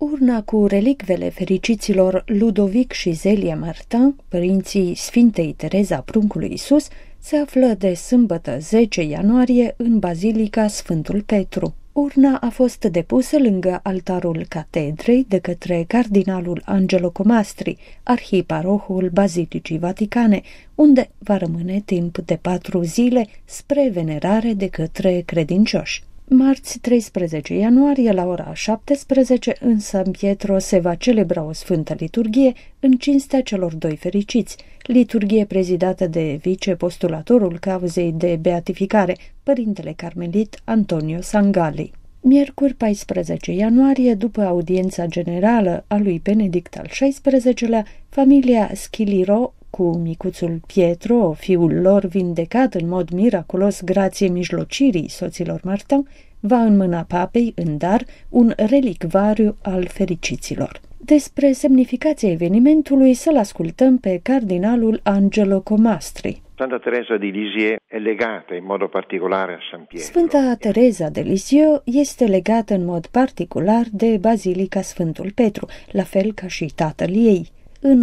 Urna cu relicvele fericiților Ludovic și Zelia Martin, părinții Sfintei Tereza Pruncului Iisus, se află de sâmbătă 10 ianuarie în Bazilica Sfântul Petru. Urna a fost depusă lângă altarul catedrei de către cardinalul Angelo Comastri, arhiparohul Bazilicii Vaticane, unde va rămâne timp de 4 zile spre venerare de către credincioși. Marți 13 ianuarie la ora 17 în San Pietro se va celebra o sfântă liturghie în cinstea celor doi fericiți, liturghie prezidată de vicepostulatorul cauzei de beatificare, părintele carmelit Antonio Sangalli. Miercuri 14 ianuarie, după audiența generală a lui Benedict al XVI-lea, familia Schiliro, cu micuțul Pietro, fiul lor vindecat în mod miraculos grație mijlocirii soților Martin, va înmâna papei în dar un relicvariu al fericiților. Despre semnificația evenimentului să-l ascultăm pe cardinalul Angelo Comastri. Santa Teresa di Lisieux è legata in modo particolare a San Pietro. Sfânta Teresa de Lisieux este legată în mod particular de Bazilica Sfântul Petru, la fel ca și tatăl ei. În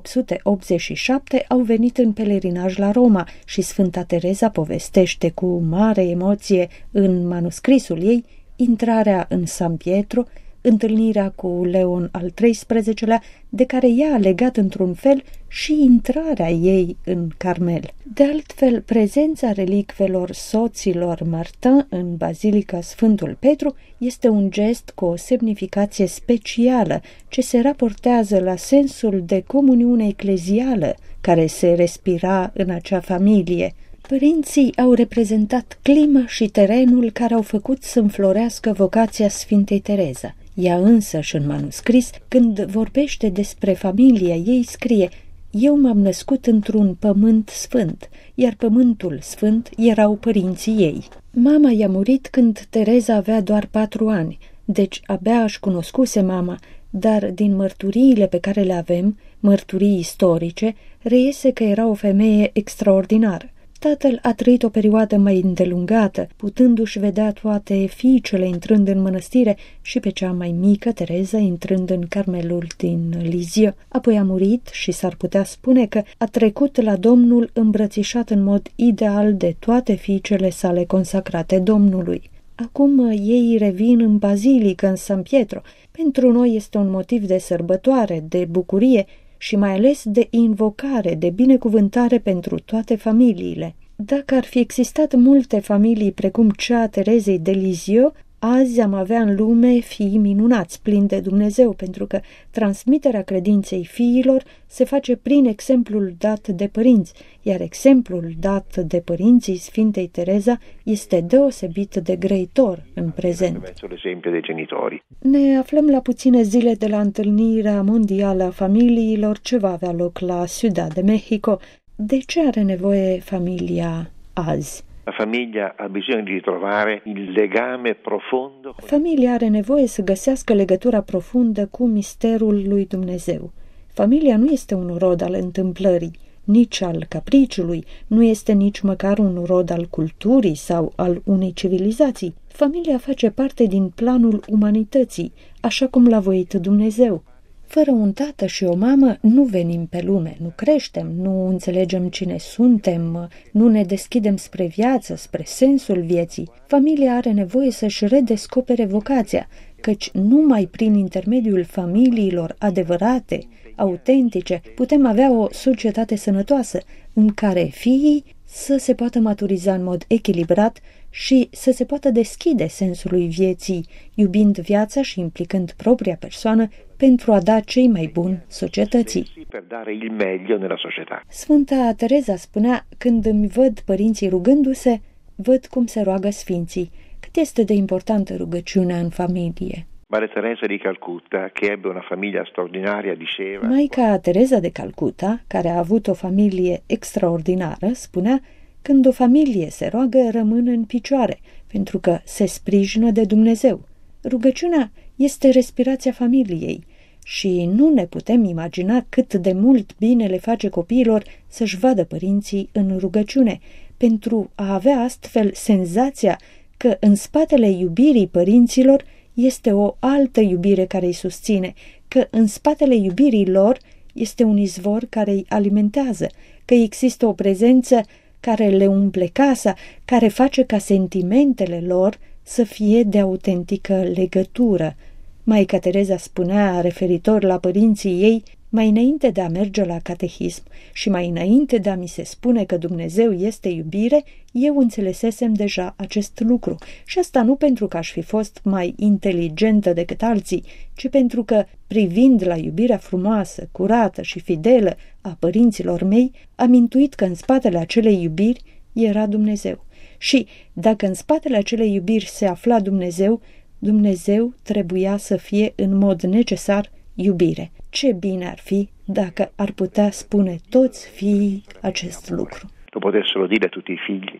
1887 au venit în pelerinaj la Roma și Sfânta Teresa povestește cu mare emoție în manuscrisul ei intrarea în San Pietro, întâlnirea cu Leon al XIII-lea, de care ea a legat într-un fel și intrarea ei în Carmel. De altfel, prezența relicvelor soților Martin în Bazilica Sfântul Petru este un gest cu o semnificație specială ce se raportează la sensul de comuniune eclezială care se respira în acea familie. Părinții au reprezentat clima și terenul care au făcut să înflorească vocația Sfintei Tereza. Ea însăși în manuscris, când vorbește despre familia ei, scrie: „Eu m-am născut într-un pământ sfânt, iar pământul sfânt erau părinții ei.” Mama i-a murit când Tereza avea doar 4 ani, deci abia își cunoscuse mama, dar din mărturiile pe care le avem, mărturii istorice, reiese că era o femeie extraordinară. Tatăl a trăit o perioadă mai îndelungată, putându-și vedea toate fiicele intrând în mănăstire și pe cea mai mică, Tereza, intrând în Carmelul din Lisieux. Apoi a murit și s-ar putea spune că a trecut la Domnul îmbrățișat în mod ideal de toate fiicele sale consacrate Domnului. Acum ei revin în bazilică, în San Pietro. Pentru noi este un motiv de sărbătoare, de bucurie și mai ales de invocare, de binecuvântare pentru toate familiile. Dacă ar fi existat multe familii precum cea a Terezei de Lisieux, azi am avea în lume fii minunați, plini de Dumnezeu, pentru că transmiterea credinței fiilor se face prin exemplul dat de părinți, iar exemplul dat de părinții Sfintei Tereza este deosebit de grăitor în prezent. Ne aflăm la puține zile de la întâlnirea mondială a familiilor ce va avea loc la Ciudad de Mexico. De ce are nevoie familia azi? La famiglia ha bisogno di ritrovare il legame profondo. Familia are nevoie să găsească legătura profundă cu misterul lui Dumnezeu. Familia nu este un rod al întâmplării, nici al capriciului, nu este nici măcar un rod al culturii sau al unei civilizații. Familia face parte din planul umanității, așa cum l-a voit Dumnezeu. Fără un tată și o mamă nu venim pe lume, nu creștem, nu înțelegem cine suntem, nu ne deschidem spre viață, spre sensul vieții. Familia are nevoie să-și redescopere vocația, căci numai prin intermediul familiilor adevărate, autentice, putem avea o societate sănătoasă, în care fiii să se poată maturiza în mod echilibrat și să se poată deschide sensului vieții, iubind viața și implicând propria persoană pentru a da cei mai buni societății. Sfânta Tereza spunea: „Când îmi văd părinții rugându-se, văd cum se roagă sfinții. Cât este de importantă rugăciunea în familie.” Maria Teresa di Calcutta, che ebbe una famiglia straordinaria, diceva: Maica Teresa de Calcutta, care a avut o familie extraordinară, spunea: „Când o familie se roagă, rămân în picioare, pentru că se sprijină de Dumnezeu.” Rugăciunea este respirația familiei și nu ne putem imagina cât de mult bine le face copiilor să-și vadă părinții în rugăciune, pentru a avea astfel senzația că în spatele iubirii părinților este o altă iubire care îi susține, că în spatele iubirii lor este un izvor care îi alimentează, că există o prezență care le umple casa, care face ca sentimentele lor să fie de autentică legătură. Maica Tereza spunea, referitor la părinții ei, mai înainte de a merge la catehism și mai înainte de a mi se spune că Dumnezeu este iubire, eu înțelesesem deja acest lucru. Și asta nu pentru că aș fi fost mai inteligentă decât alții, ci pentru că, privind la iubirea frumoasă, curată și fidelă a părinților mei, am intuit că în spatele acelei iubiri era Dumnezeu. Și, dacă în spatele acelei iubiri se afla Dumnezeu, Dumnezeu trebuia să fie în mod necesar iubire. Ce bine ar fi dacă ar putea spune toți fiii acest lucru. Lo potessero dire tutti i figli